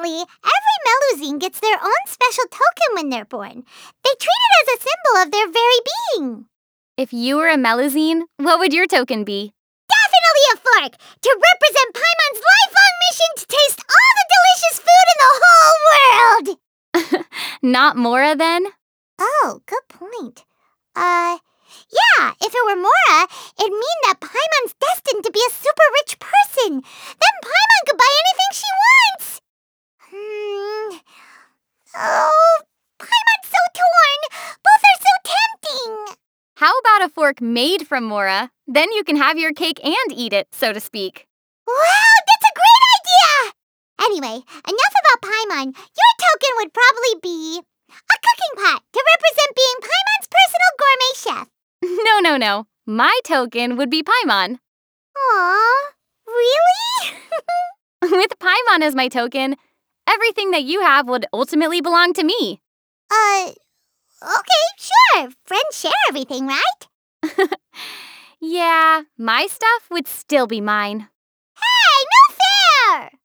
Apparently, every Melusine gets their own special token when they're born. They treat it as a symbol of their very being. If you were a Melusine, what would your token be? Definitely a fork, to represent Paimon's lifelong mission to taste all the delicious food in the whole world! Not Mora, then? Oh, good point. Yeah, if it were Mora, it'd mean that Paimon's destined to be a super rich person. Then Paimon could buy anything she wants. Oh, Paimon's so torn. Both are so tempting. How about a fork made from Mora? Then you can have your cake and eat it, so to speak. Wow, that's a great idea! Anyway, enough about Paimon. Your token would probably be a cooking pot to represent being Paimon's personal gourmet chef. No. My token would be Paimon. Aw, really? With Paimon as my token, everything that you have would ultimately belong to me. Okay, sure. Friends share everything, right? Yeah, my stuff would still be mine. Hey, no fair!